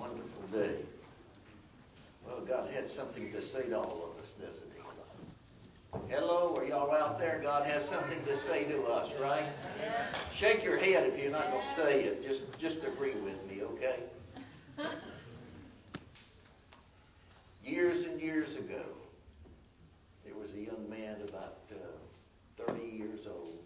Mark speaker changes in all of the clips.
Speaker 1: wonderful day. Well, God has something to say to all of us, doesn't He? Hello, are y'all out there? God has something to say to us, right? Shake your head if you're not going to say it. Just agree with me, okay? Years and years ago, there was a young man about 30 years old,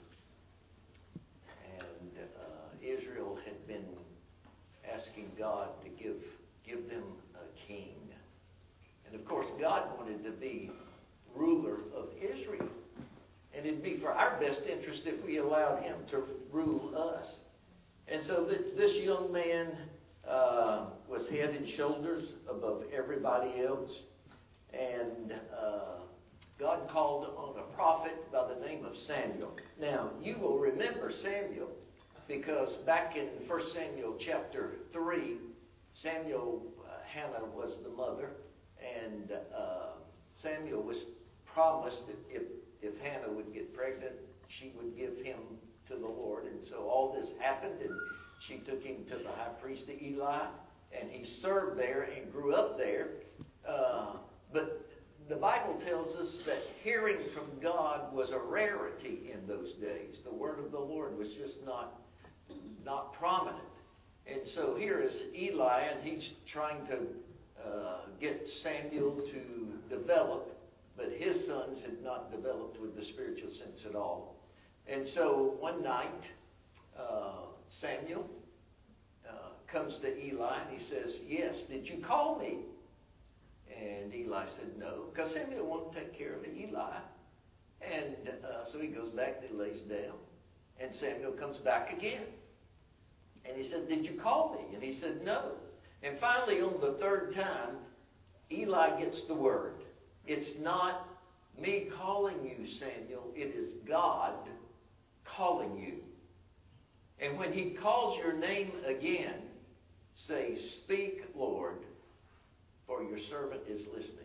Speaker 1: and Israel had been asking God to give them a king. And of course, God wanted to be ruler of Israel. And it'd be for our best interest if we allowed Him to rule us. And so this young man was head and shoulders above everybody else. And God called on a prophet by the name of Samuel. Now, you will remember Samuel because back in 1 Samuel chapter 3, Hannah was the mother, and Samuel was promised that if Hannah would get pregnant, she would give him to the Lord. And so all this happened, and she took him to the high priest Eli, and he served there and grew up there. But the Bible tells us that hearing from God was a rarity in those days. The word of the Lord was just not prominent. And so here is Eli, and he's trying to get Samuel to develop, but his sons had not developed with the spiritual sense at all. And so one night, Samuel comes to Eli and he says, "Yes, did you call me?" And Eli said, "No," because Samuel wanted to take care of Eli. And so he goes back and he lays down. And Samuel comes back again. And he said, "Did you call me?" And he said, "No." And finally, on the third time, Eli gets the word. It's not me calling you, Samuel. It is God calling you. And when He calls your name again, say, "Speak, Lord, for your servant is listening."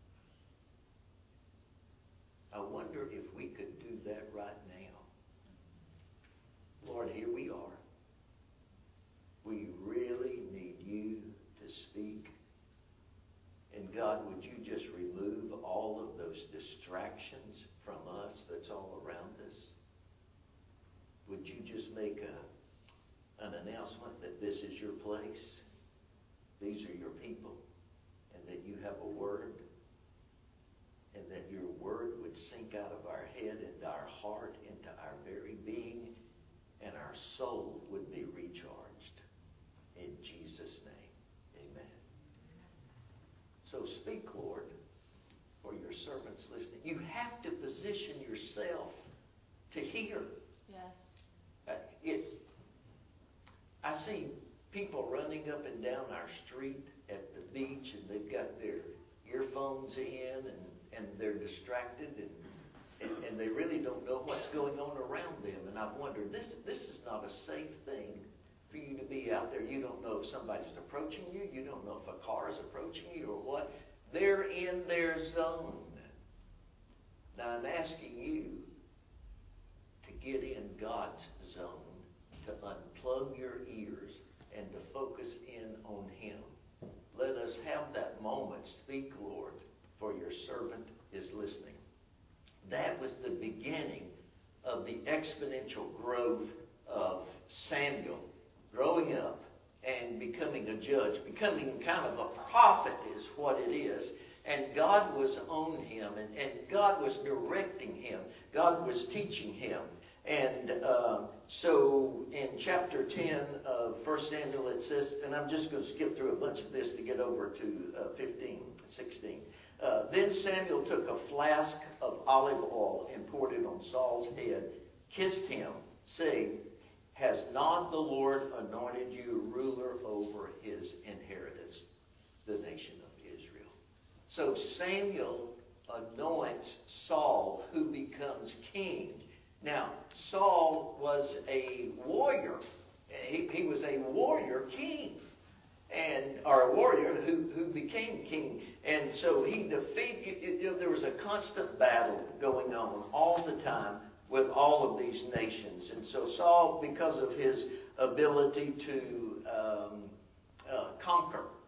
Speaker 1: I wonder if we could do that right now. Lord, here we are. We really need you to speak. And God, would you just remove all of those distractions from us that's all around us? Would you just make an announcement that this is your place, these are your people, and that you have a word, and that your word would sink out of our head into our heart, into our very being, and our soul would be recharged. In Jesus' name, amen. So speak, Lord, for your servants listening. You have to position yourself to hear. Yes. I see people running up and down our street at the beach, and they've got their earphones in, and they're distracted, and they really don't know what's going on around them. And I've wondered, this is not a safe thing for you to be out there. You don't know if somebody's approaching you. You don't know if a car is approaching you or what. They're in their zone. Now I'm asking you to get in God's zone, to unplug your ears and to focus in on Him. Let us have that moment. Speak, Lord, for your servant is listening. That was the beginning of the exponential growth of Samuel. Growing up and becoming a judge, becoming kind of a prophet is what it is. And God was on him, and God was directing him. God was teaching him. And so in chapter 10 of 1 Samuel it says, and I'm just going to skip through a bunch of this to get over to 16. Then Samuel took a flask of olive oil and poured it on Saul's head, kissed him, saying, "Has not the Lord anointed you ruler over his inheritance, the nation of Israel?" So Samuel anoints Saul, who becomes king. Now, Saul was a warrior. He was a warrior king, or a warrior who became king. And so he defeated, there was a constant battle going on all the time with all of these nations. And so Saul, because of his ability to conquer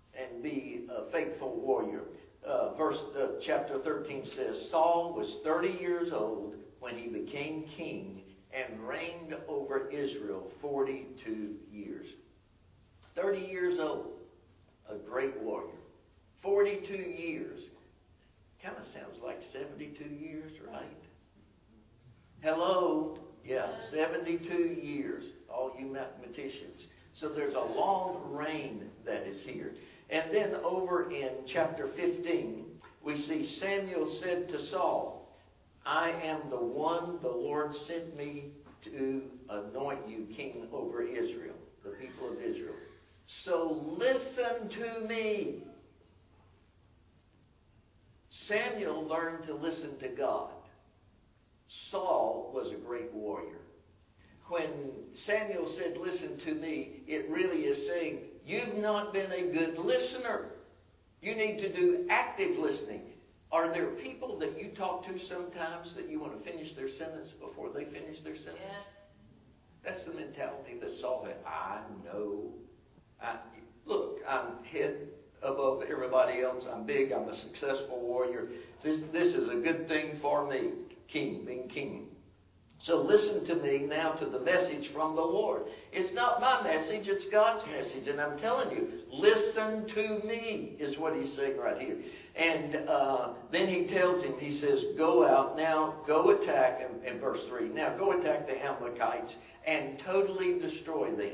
Speaker 1: and be a faithful warrior. Chapter 13 says, Saul was 30 years old when he became king and reigned over Israel 42 years. 30 years old, a great warrior. 42 years. Kind of sounds like 72 years, right? Hello? Yeah, 72 years, all you mathematicians. So there's a long reign that is here. And then over in chapter 15, we see Samuel said to Saul, I am the one the Lord sent me to anoint you king over Israel, the people of Israel. So listen to me. Samuel learned to listen to God. Saul was a great warrior. When Samuel said, listen to me, it really is saying, you've not been a good listener. You need to do active listening. Are there people that you talk to sometimes that you want to finish their sentence before they finish their sentence? Yes. That's the mentality that Saul had. I know. Look, I'm head above everybody else. I'm big. I'm a successful warrior. This is a good thing for me, being king. So listen to me now to the message from the Lord. It's not my message, it's God's message. And I'm telling you, listen to me is what he's saying right here. And then he tells him, he says, go out now, go attack, in verse 3, now go attack the Amalekites and totally destroy them.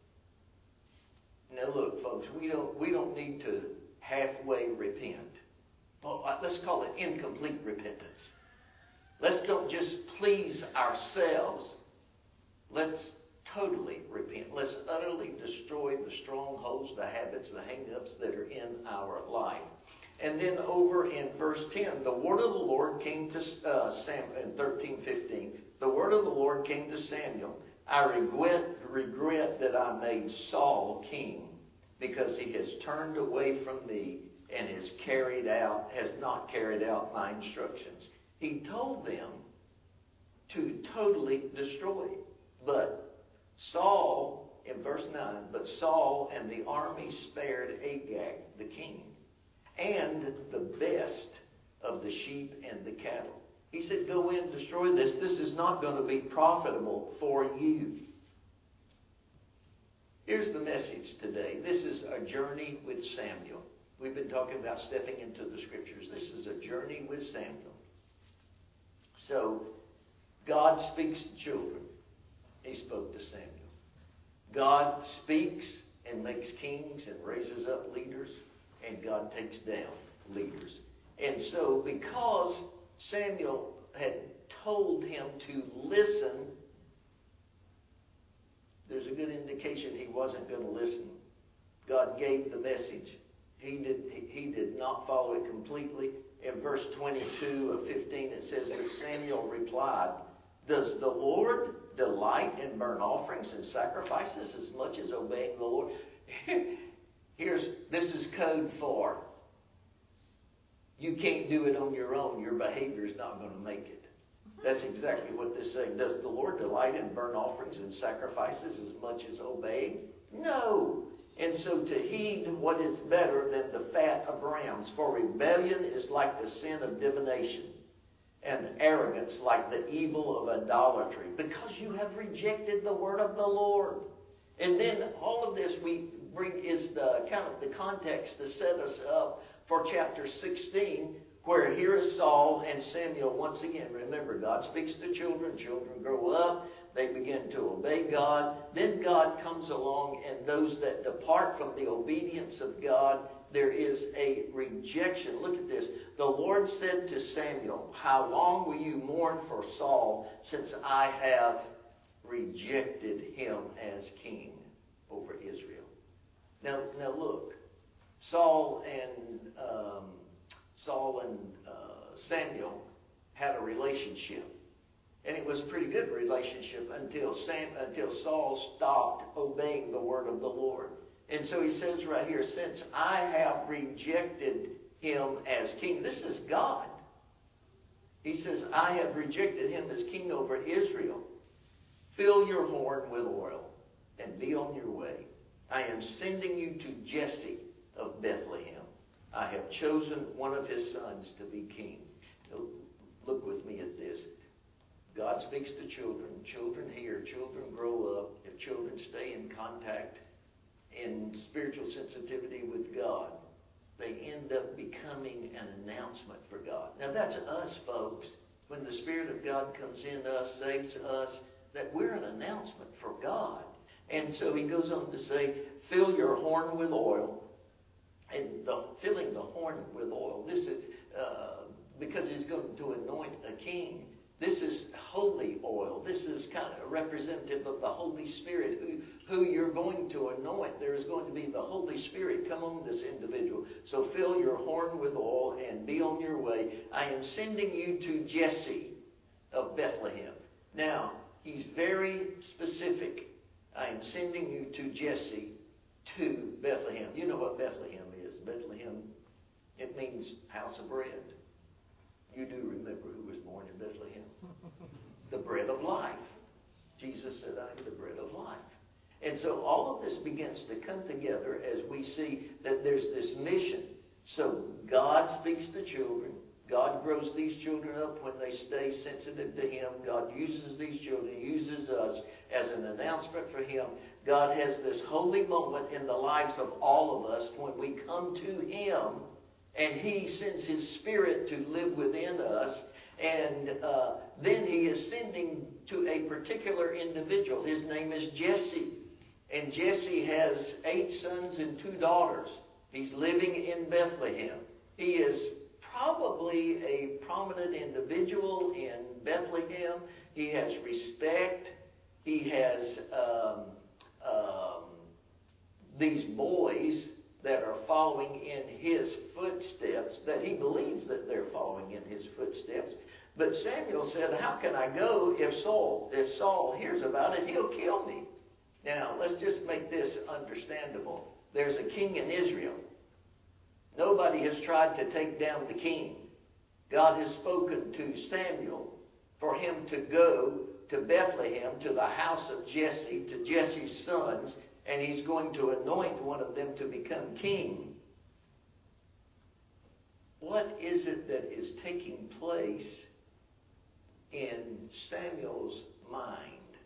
Speaker 1: Now look, folks, we don't need to halfway repent. Well, let's call it incomplete repentance. Let's don't just please ourselves. Let's totally repent. Let's utterly destroy the strongholds, the habits, the hang-ups that are in our life. And then over in verse 10, the word of the Lord came to Samuel in 13:15. The word of the Lord came to Samuel. I regret that I made Saul king because he has turned away from me and has not carried out my instructions. He told them to totally destroy. But Saul, in verse 9, but Saul and the army spared Agag, the king, and the best of the sheep and the cattle. He said, go in, destroy this. This is not going to be profitable for you. Here's the message today. This is a journey with Samuel. We've been talking about stepping into the scriptures. This is a journey with Samuel. So, God speaks to children. He spoke to Samuel. God speaks and makes kings and raises up leaders, and God takes down leaders. And so, because Samuel had told him to listen, there's a good indication he wasn't going to listen. God gave the message. He did not follow it completely. In verse 22 of 15, it says, but Samuel replied, does the Lord delight in burnt offerings and sacrifices as much as obeying the Lord? This is code for you can't do it on your own. Your behavior is not going to make it. That's exactly what this is saying. Does the Lord delight in burnt offerings and sacrifices as much as obeying? No. And so to heed what is better than the fat of rams. For rebellion is like the sin of divination, and arrogance like the evil of idolatry, because you have rejected the word of the Lord. And then all of this we bring is the kind of the context to set us up for chapter 16, where here is Saul and Samuel once again. Remember, God speaks to children. Children grow up. They begin to obey God. Then God comes along, and those that depart from the obedience of God, there is a rejection. Look at this. The Lord said to Samuel, how long will you mourn for Saul, since I have rejected him as king over Israel? Now look. Saul and Samuel had a relationship. And it was a pretty good relationship until Saul stopped obeying the word of the Lord. And so he says right here, since I have rejected him as king. This is God. He says, I have rejected him as king over Israel. Fill your horn with oil and be on your way. I am sending you to Jesse, of Bethlehem. I have chosen one of his sons to be king. Look with me at this. God speaks to children. Children hear. Children grow up. If children stay in contact in spiritual sensitivity with God, they end up becoming an announcement for God. Now that's us, folks. When the Spirit of God comes in us, saves us, that we're an announcement for God. And so he goes on to say, fill your horn with oil. And filling the horn with oil, this is because he's going to anoint a king. This is holy oil. This is kind of representative of the Holy Spirit who you're going to anoint. There is going to be the Holy Spirit come on this individual. So fill your horn with oil and be on your way. I am sending you to Jesse of Bethlehem. Now, he's very specific. I am sending you to Jesse to Bethlehem. You know what Bethlehem is. Bethlehem, it means house of bread. You do remember who was born in Bethlehem? The bread of life. Jesus said, I am the bread of life. And so all of this begins to come together as we see that there's this mission. So God speaks to children. God grows these children up when they stay sensitive to Him. God uses these children, uses us as an announcement for Him. God has this holy moment in the lives of all of us when we come to Him, and He sends His Spirit to live within us. And then He is sending to a particular individual. His name is Jesse. And Jesse has 8 sons and 2 daughters. He's living in Bethlehem. He is probably a prominent individual in Bethlehem. He has respect. He has these boys that are following in his footsteps, that he believes that they're following in his footsteps. But Samuel said, how can I go if Saul hears about it? He'll kill me. Now, let's just make this understandable. There's a king in Israel. Nobody has tried to take down the king. God has spoken to Samuel for him to go to Bethlehem, to the house of Jesse, to Jesse's sons, and he's going to anoint one of them to become king. What is it that is taking place in Samuel's mind?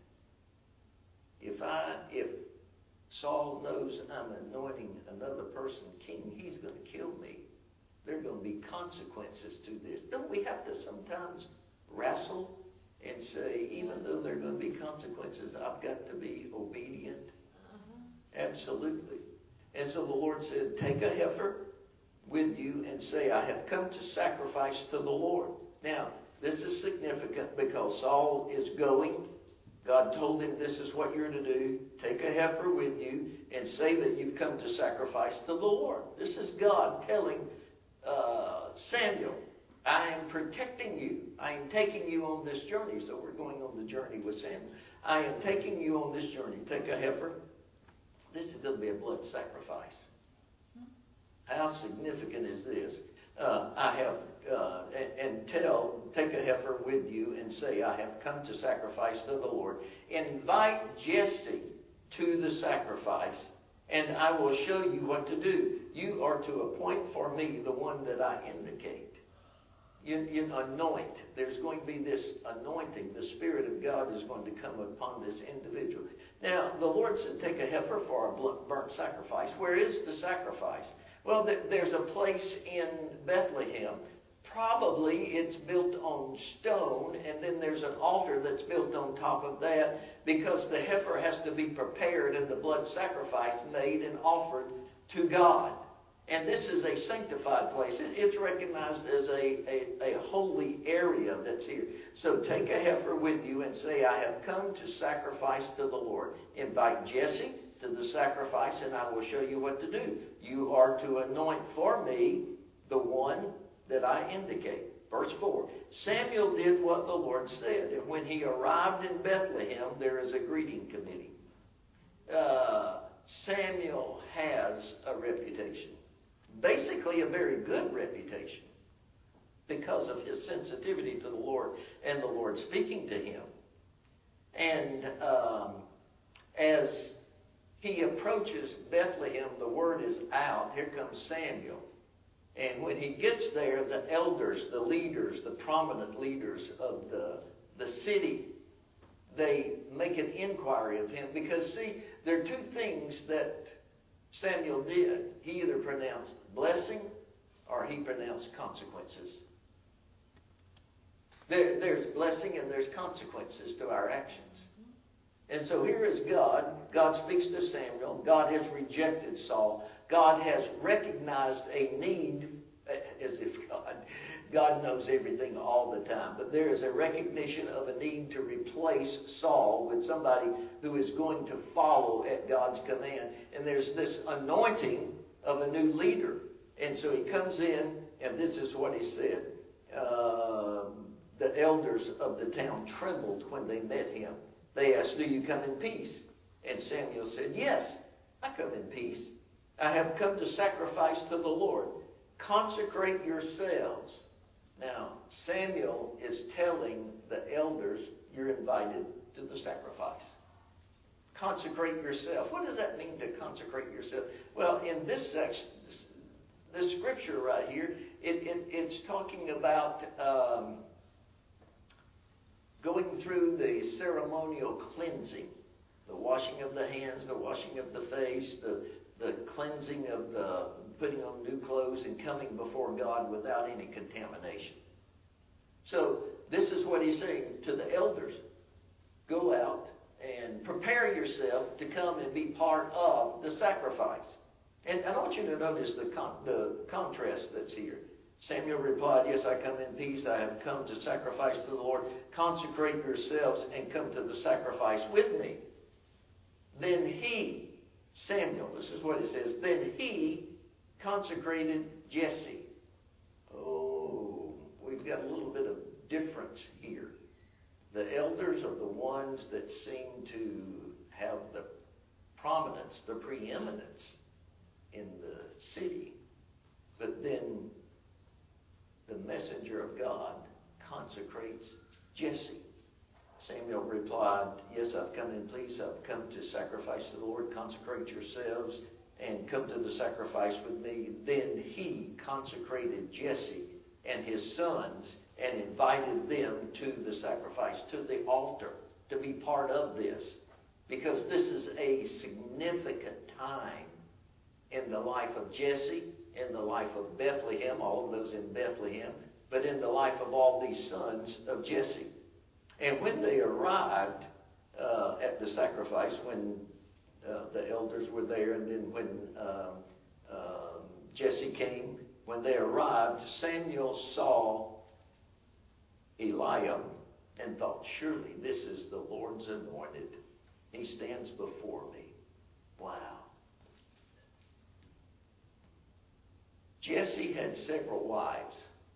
Speaker 1: If Saul knows I'm anointing another person king, he's going to kill me. There are going to be consequences to this. Don't we have to sometimes wrestle and say, even though there are going to be consequences, I've got to be obedient? Absolutely. And so the Lord said, take a heifer with you and say, I have come to sacrifice to the Lord. Now, this is significant because Saul is going. God told him, this is what you're to do. Take a heifer with you and say that you've come to sacrifice to the Lord. This is God telling Samuel, I am protecting you. I am taking you on this journey. So we're going on the journey with Samuel. I am taking you on this journey. Take a heifer. This is going to be a blood sacrifice. How significant is this? Take a heifer with you and say, I have come to sacrifice to the Lord. Invite Jesse to the sacrifice, and I will show you what to do. You are to appoint for me the one that I indicate. You anoint. There's going to be this anointing. The Spirit of God is going to come upon this individual. Now, the Lord said, take a heifer for a burnt sacrifice. Where is the sacrifice? Well, there's a place in Bethlehem. Probably it's built on stone, and then there's an altar that's built on top of that, because the heifer has to be prepared and the blood sacrifice made and offered to God. And this is a sanctified place. It's recognized as a holy area that's here. So take a heifer with you and say, I have come to sacrifice to the Lord. Invite Jesse to the sacrifice, and I will show you what to do. You are to anoint for me the one that I indicate. Verse 4, Samuel did what the Lord said. And when he arrived in Bethlehem, there is a greeting committee. Samuel has a reputation. Basically a very good reputation because of his sensitivity to the Lord and the Lord speaking to him. And as he approaches Bethlehem. The word is out. Here comes Samuel. And when he gets there, the elders, the leaders, the prominent leaders of the city, they make an inquiry of him. Because, see, there are two things that Samuel did. He either pronounced blessing or he pronounced consequences. There's blessing and there's consequences to our actions. And so here is God. God speaks to Samuel. God has rejected Saul. God has recognized a need, as if God knows everything all the time. But there is a recognition of a need to replace Saul with somebody who is going to follow at God's command. And there's this anointing of a new leader. And so he comes in, and this is what he said. The elders of the town trembled when they met him. They asked, "Do you come in peace?" And Samuel said, "Yes, I come in peace. I have come to sacrifice to the Lord. Consecrate yourselves." Now, Samuel is telling the elders, you're invited to the sacrifice. Consecrate yourself. What does that mean to consecrate yourself? Well, in this section, this scripture right here, it's talking about going through the ceremonial cleansing, the washing of the hands, the washing of the face, the cleansing of the putting on new clothes and coming before God without any contamination. So this is what he's saying to the elders. Go out and prepare yourself to come and be part of the sacrifice. And I want you to notice the contrast that's here. Samuel replied, "Yes, I come in peace. I have come to sacrifice to the Lord. Consecrate yourselves and come to the sacrifice with me." Then he, Samuel, this is what it says, then he consecrated Jesse. Oh, we've got a little bit of difference here. The elders are the ones that seem to have the prominence, the preeminence in the city. But then the messenger of God consecrates Jesse. Samuel replied, "Yes, I've come in peace. I've come to sacrifice to the Lord. Consecrate yourselves and come to the sacrifice with me." Then he consecrated Jesse and his sons and invited them to the sacrifice, to the altar, to be part of this. Because this is a significant time in the life of Jesse, in the life of Bethlehem, all of those in Bethlehem, but in the life of all these sons of Jesse. And when they arrived at the sacrifice, when the elders were there, and then when Jesse came, when they arrived, Samuel saw Eliab and thought, "Surely this is the Lord's anointed. He stands before me." Wow. Jesse had several wives.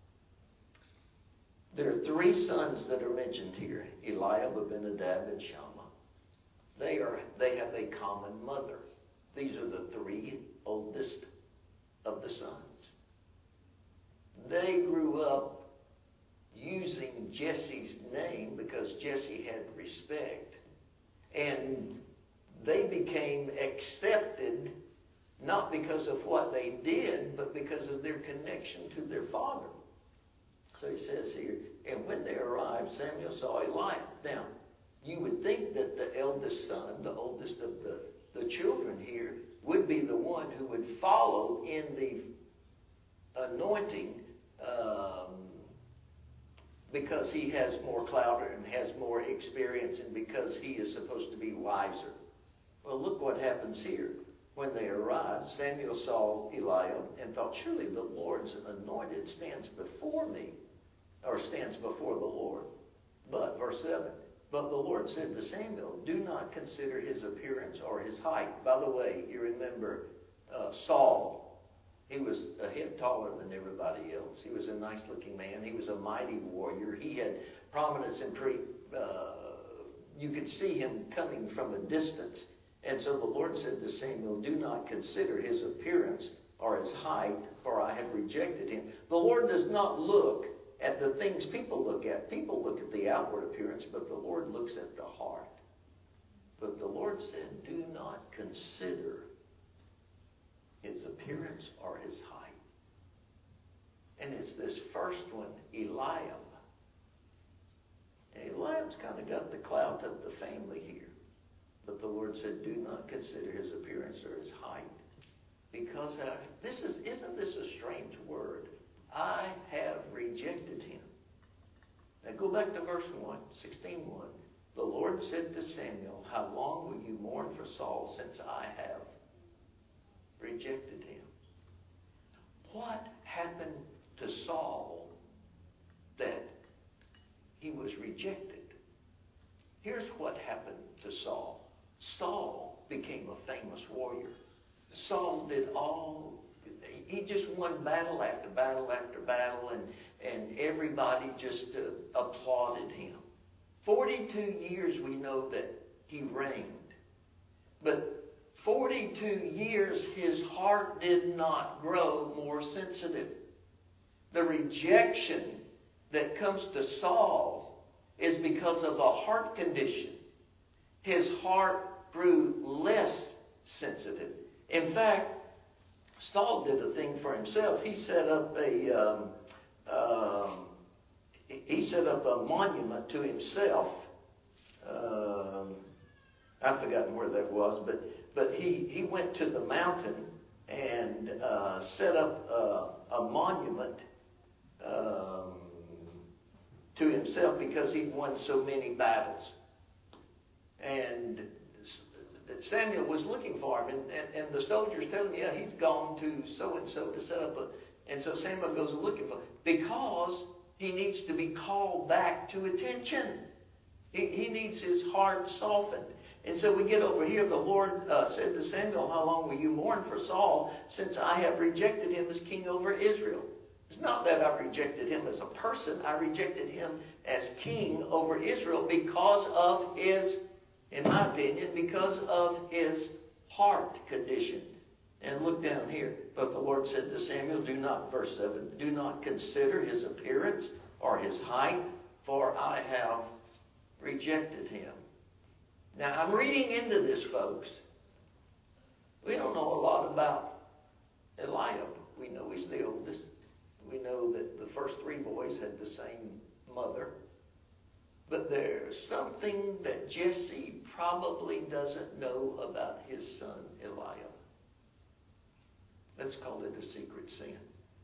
Speaker 1: There are three sons that are mentioned here: Eliab, Abinadab, and Shammah. They have a common mother. These are the three oldest of the sons. They grew up using Jesse's name because Jesse had respect. And they became accepted not because of what they did, but because of their connection to their father. So he says here, and when they arrived, Samuel saw Eliab. Now, you would think that the eldest son, the oldest of the children here, would be the one who would follow in the anointing because he has more clout and has more experience and because he is supposed to be wiser. Well, look what happens here. When they arrived, Samuel saw Eliab and thought, "Surely the Lord's anointed stands before me," or stands before the Lord. But, verse 7, "But the Lord said to Samuel, do not consider his appearance or his height." By the way, you remember Saul. He was a head taller than everybody else. He was a nice-looking man. He was a mighty warrior. He had prominence and you could see him coming from a distance. And so the Lord said to Samuel, "Do not consider his appearance or his height, for I have rejected him." The Lord does not look at the things people look at. People look at the outward appearance, but the Lord looks at the heart. But the Lord said, do not consider his appearance or his height. And it's this first one, Eliab. And Eliab's kind of got the clout of the family here. But the Lord said, do not consider his appearance or his height. Because isn't this a strange word? I have rejected him. Now go back to verse 1, 16:1. The Lord said to Samuel, how long will you mourn for Saul since I have rejected him? What happened to Saul that he was rejected? Here's what happened to Saul. Saul became a famous warrior. Saul he just won battle after battle after battle, and everybody just applauded him. 42 years we know that he reigned. But 42 years his heart did not grow more sensitive. The rejection that comes to Saul is because of a heart condition. His heart grew less sensitive. In fact, Saul did a thing for himself. He set up a monument to himself. I've forgotten where that was, but he went to the mountain and set up a monument to himself because he'd won so many battles. And Samuel was looking for him, and the soldiers tell him, yeah, he's gone to so-and-so to set up and so Samuel goes looking for him because he needs to be called back to attention. He needs his heart softened. And so we get over here, the Lord said to Samuel, how long will you mourn for Saul since I have rejected him as king over Israel? It's not that I rejected him as a person. I rejected him as king over Israel because of his, in my opinion, because of his heart condition. And look down here. But the Lord said to Samuel, verse 7, do not consider his appearance or his height, for I have rejected him. Now, I'm reading into this, folks. We don't know a lot about Eliab. We know he's the oldest. We know that the first three boys had the same mother. But there's something that Jesse probably doesn't know about his son Eliab. Let's call it a secret sin.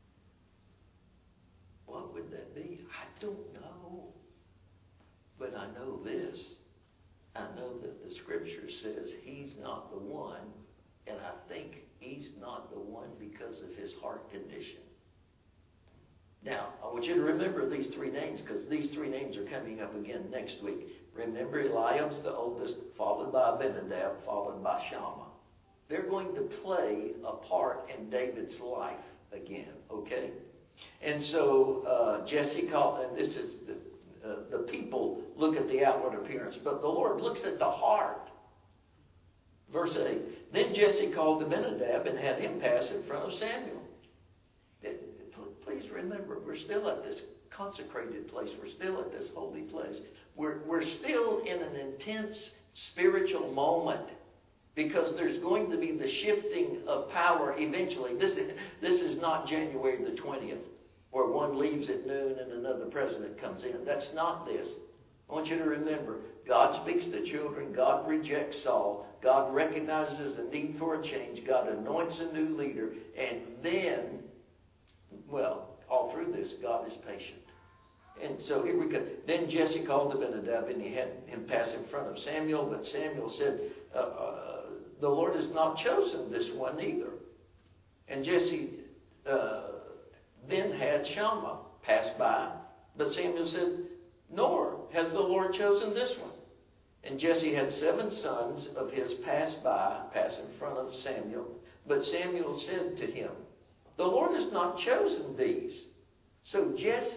Speaker 1: What would that be? I don't know. But I know this. I know that the Scripture says he's not the one, and I think he's not the one because of his heart condition. Now, I want you to remember these three names because these three names are coming up again next week. Remember, Eliab's the oldest, followed by Abinadab, followed by Shammah. They're going to play a part in David's life again, okay? And so Jesse called, and this is the people look at the outward appearance, but the Lord looks at the heart. Verse 8, then Jesse called Abinadab and had him pass in front of Samuel. Please remember, we're still at this consecrated place. We're still at this holy place. We're still in an intense spiritual moment because there's going to be the shifting of power eventually. This is not January the 20th where one leaves at noon and another president comes in. That's not this. I want you to remember, God speaks to children. God rejects Saul. God recognizes a need for a change. God anoints a new leader. And then, well, all through this, God is patient. And so here we go. Then Jesse called Abinadab and he had him pass in front of Samuel. But Samuel said, the Lord has not chosen this one either. And Jesse then had Shammah pass by. But Samuel said, nor has the Lord chosen this one. And Jesse had 7 sons of his pass in front of Samuel. But Samuel said to him, the Lord has not chosen these. So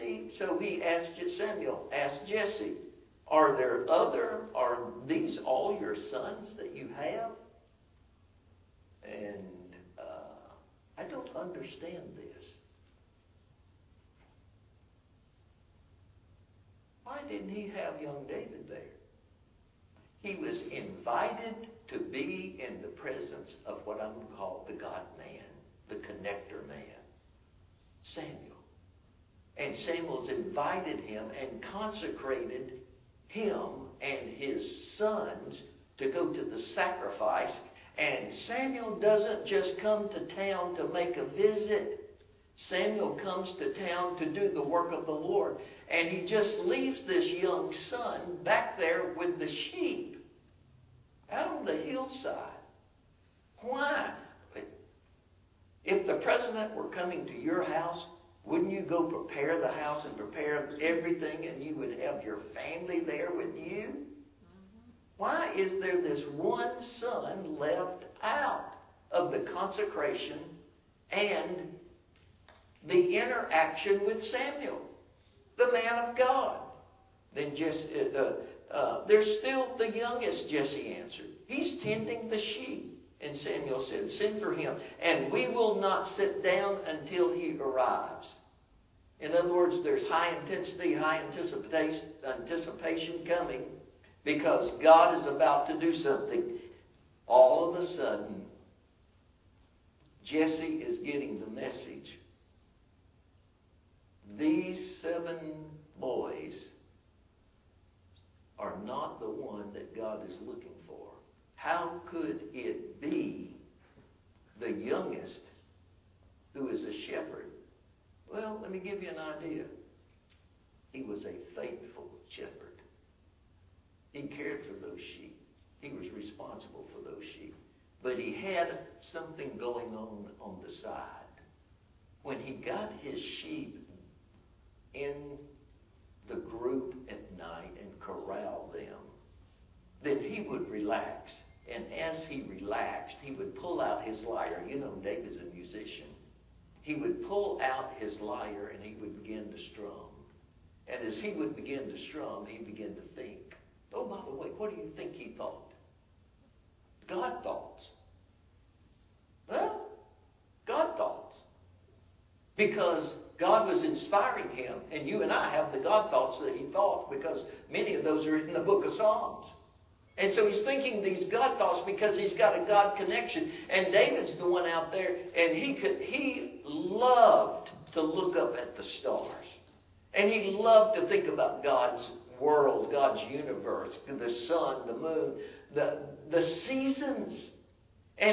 Speaker 1: Samuel asked Jesse, are these all your sons that you have? And I don't understand this. Why didn't he have young David there? He was invited to be in the presence of what I'm going to call the God-man, the connector man, Samuel. And Samuel's invited him and consecrated him and his sons to go to the sacrifice. And Samuel doesn't just come to town to make a visit. Samuel comes to town to do the work of the Lord. And he just leaves this young son back there with the sheep out on the hillside. Why? If the president were coming to your house, wouldn't you go prepare the house and prepare everything, and you would have your family there with you? Why is there this one son left out of the consecration and the interaction with Samuel, the man of God? Then there's still the youngest, Jesse answered. He's tending the sheep. And Samuel said, send for him, and we will not sit down until he arrives. In other words, there's high intensity, high anticipation coming, because God is about to do something. All of a sudden, Jesse is getting the message. These 7 boys are not the one that God is looking for. How could it be the youngest who is a shepherd? Well, let me give you an idea. He was a faithful shepherd. He cared for those sheep. He was responsible for those sheep. But he had something going on the side. When he got his sheep in the group at night and corralled them, then he would relax. And as he relaxed, he would pull out his lyre. You know, David's a musician. He would pull out his lyre and he would begin to strum. And as he would begin to strum, he began to think. Oh, by the way, what do you think he thought? God thoughts. Well, God thoughts. Because God was inspiring him, and you and I have the God thoughts that he thought, because many of those are in the book of Psalms. And so he's thinking these God thoughts because he's got a God connection. And David's the one out there, and he loved to look up at the stars. And he loved to think about God's world, God's universe, the sun, the moon, the seasons. And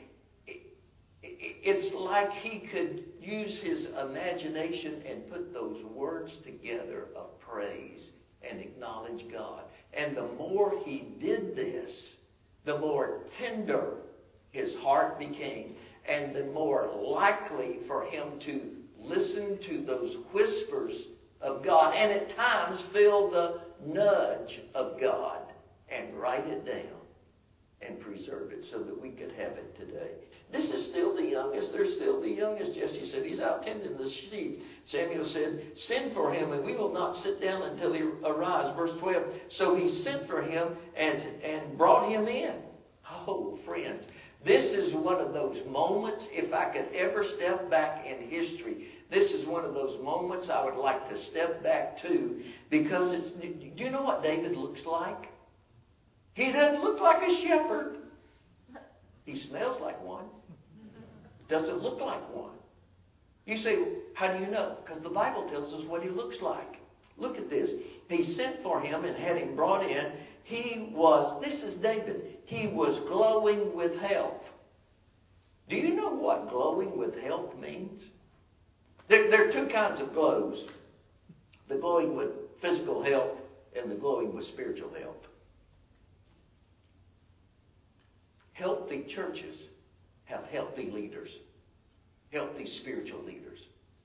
Speaker 1: it's like he could use his imagination and put those words together of praise and acknowledge God. And the more he did this, the more tender his heart became, and the more likely for him to listen to those whispers of God, and at times feel the nudge of God, and write it down and preserve it so that we could have it today. This is still the youngest. They're still the youngest. Jesse said, he's out tending the sheep. Samuel said, send for him, and we will not sit down until he arrives. Verse 12. So he sent for him and brought him in. Oh, friends, this is one of those moments, if I could ever step back in history, this is one of those moments I would like to step back to, because do you know what David looks like? He doesn't look like a shepherd. He smells like one. Doesn't look like one. You say, how do you know? Because the Bible tells us what he looks like. Look at this. He sent for him and had him brought in. This is David. He was glowing with health. Do you know what glowing with health means? There are 2 kinds of glows. The glowing with physical health and the glowing with spiritual health. Healthy churches have healthy leaders, healthy spiritual leaders.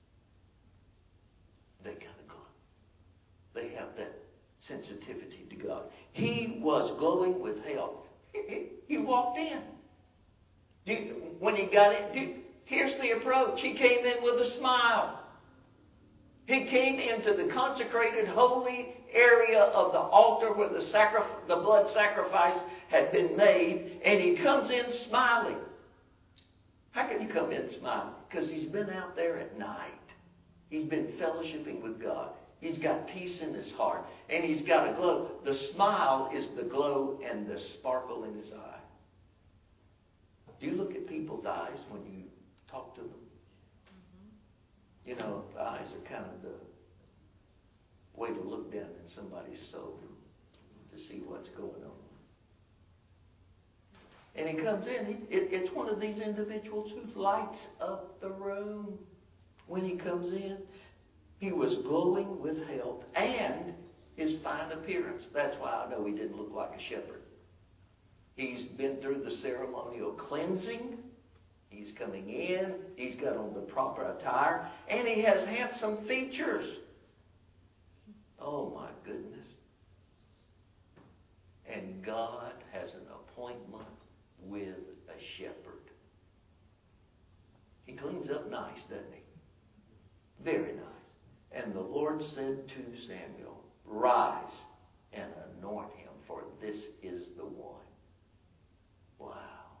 Speaker 1: They kind of God. They have that sensitivity to God. He was glowing with health. He walked in. When he got in, here's the approach. He came in with a smile. He came into the consecrated holy area of the altar where the blood sacrifice had been made, and he comes in smiling. How can you come in smiling? Because he's been out there at night. He's been fellowshipping with God. He's got peace in his heart. And he's got a glow. The smile is the glow and the sparkle in his eye. Do you look at people's eyes when you talk to them? You know, the eyes are kind of the way to look down in somebody's soul to see what's going on. And he comes in. It's one of these individuals who lights up the room when he comes in. He was glowing with health and his fine appearance. That's why I know he didn't look like a shepherd. He's been through the ceremonial cleansing. He's coming in. He's got on the proper attire. And he has handsome features. Oh my goodness. And God has an appointment with a shepherd. He cleans up nice, doesn't he? Very nice. And the Lord said to Samuel, rise and anoint him, for this is the one. Wow.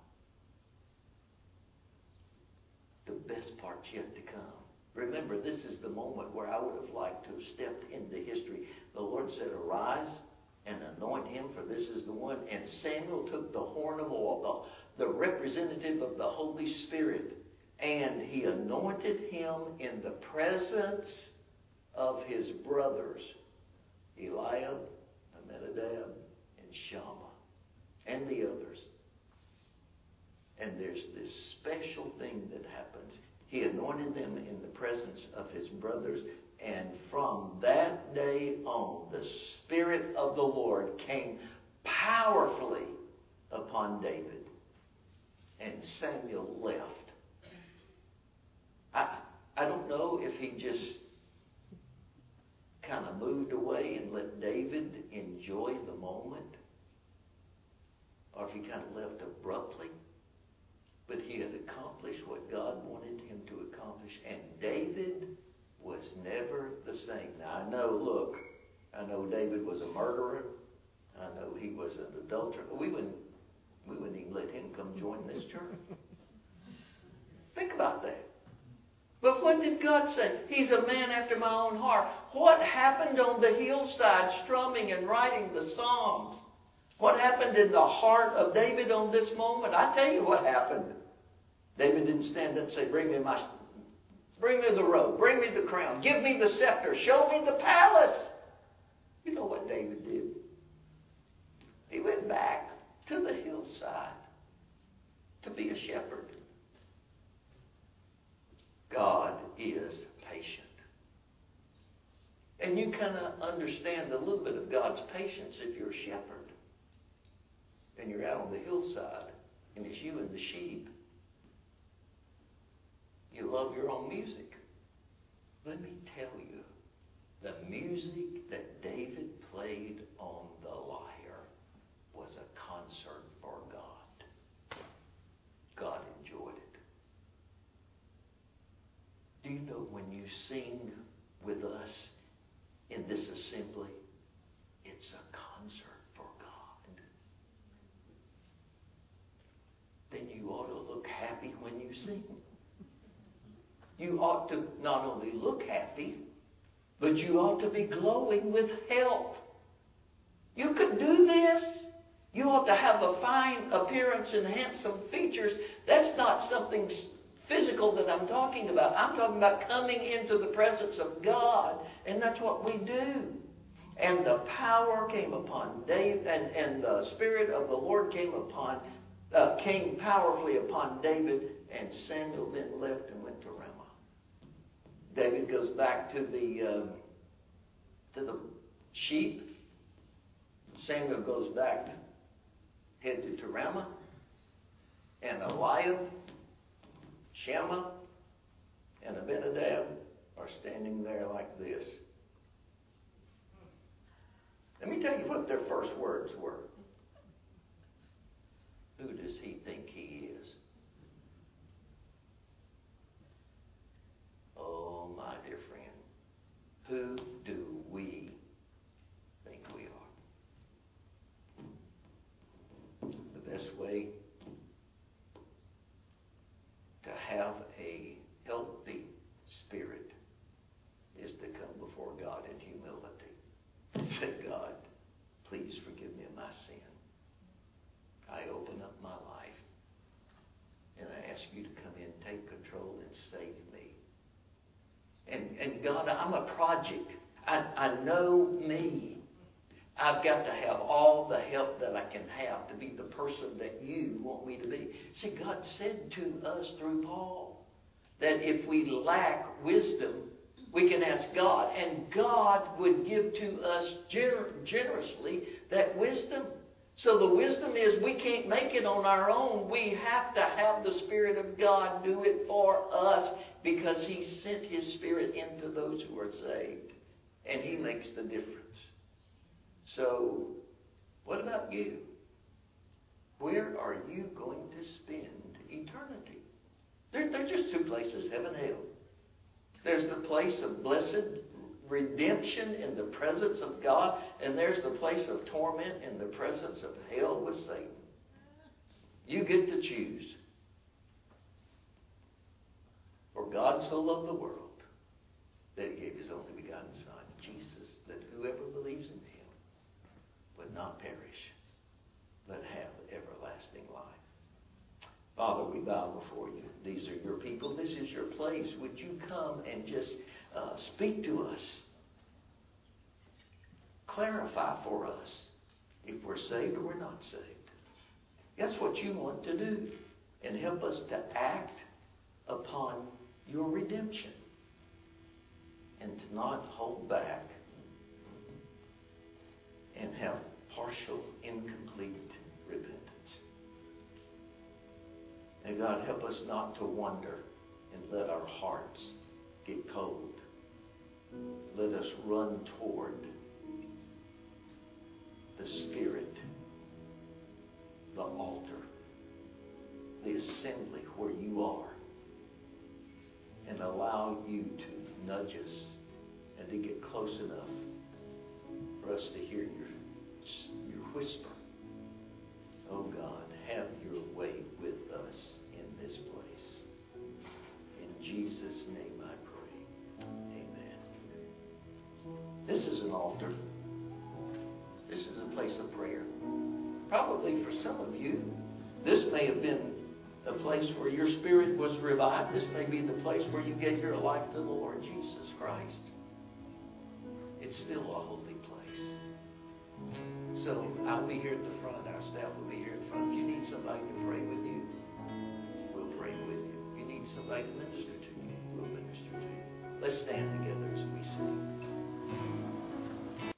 Speaker 1: The best part's yet to come. Remember, this is the moment where I would have liked to have stepped into history. The Lord said, arise and anoint him, for this is the one. And Samuel took the horn of oil, the representative of the Holy Spirit, and he anointed him in the presence of his brothers, Eliab, Abinadab, and Shammah, and the others. And there's this special thing that happens. He anointed them in the presence of his brothers, and from that day on, the Spirit of the Lord came powerfully upon David. And Samuel left. I don't know if he just kind of moved away and let David enjoy the moment, or if he kind of left abruptly. But he had accomplished what God wanted him to accomplish. And David was never the same. Now, I know David was a murderer. I know he was an adulterer. We wouldn't even let him come join this church. Think about that. But what did God say? He's a man after my own heart. What happened on the hillside strumming and writing the Psalms? What happened in the heart of David on this moment? I tell you what happened. David didn't stand up and say, bring me the robe, bring me the crown, give me the scepter, show me the palace. You know what David did? He went back to the hillside to be a shepherd. God is patient. And you kind of understand a little bit of God's patience if you're a shepherd. And you're out on the hillside, and it's you and the sheep. You love your own music. Let me tell you, the music that David played on the lyre was a concert for God. God enjoyed it. Do you know when you sing with us in this assembly, it's a concert for God. Then you ought to look happy when you sing. You ought to not only look happy, but you ought to be glowing with health. You could do this. You ought to have a fine appearance and handsome features. That's not something physical that I'm talking about. I'm talking about coming into the presence of God. And that's what we do. And the power came upon David, and the Spirit of the Lord came powerfully upon David, and Samuel then left and went to Ramah. David goes back to the sheep. Samuel goes back, headed to Ramah, and Eliab, Shammah, and Abinadab are standing there like this. Let me tell you what their first words were. Who does he think he is? Oh, my dear friend. Who do we think we are? The best way to have a healthy spirit is to come before God in humility. you to come in, take control, and save me. And God, I'm a project. I know me. I've got to have all the help that I can have to be the person that you want me to be. See, God said to us through Paul that if we lack wisdom, we can ask God, and God would give to us generously that wisdom. So the wisdom is we can't make it on our own. We have to have the Spirit of God do it for us because He sent His Spirit into those who are saved. And He makes the difference. So, what about you? Where are you going to spend eternity? There's just two places, heaven and hell. There's the place of blessed redemption in the presence of God, and there's the place of torment in the presence of hell with Satan. You get to choose. For God so loved the world that He gave His only begotten Son, Jesus, that whoever believes in Him would not perish, but have everlasting life. Father, we bow before you. These are your people. This is your place. Would you come and just speak to us? Clarify for us if we're saved or we're not saved. That's what you want to do. And help us to act upon your redemption. And to not hold back and have partial, incomplete repentance. And God, help us not to wonder and let our hearts get cold. Let us run toward the Spirit, the altar, the assembly where you are, and allow you to nudge us and to get close enough for us to hear your whisper. Oh God, have your way with us in this place. In Jesus' name I pray. Amen. This is an altar. This is a place of prayer. Probably for some of you, this may have been a place where your spirit was revived. This may be the place where you gave your life to the Lord Jesus Christ. It's still a holy place. So I'll be here at the front. Our staff will be here at the front. If you need somebody to pray with you, we'll pray with you. If you need somebody to minister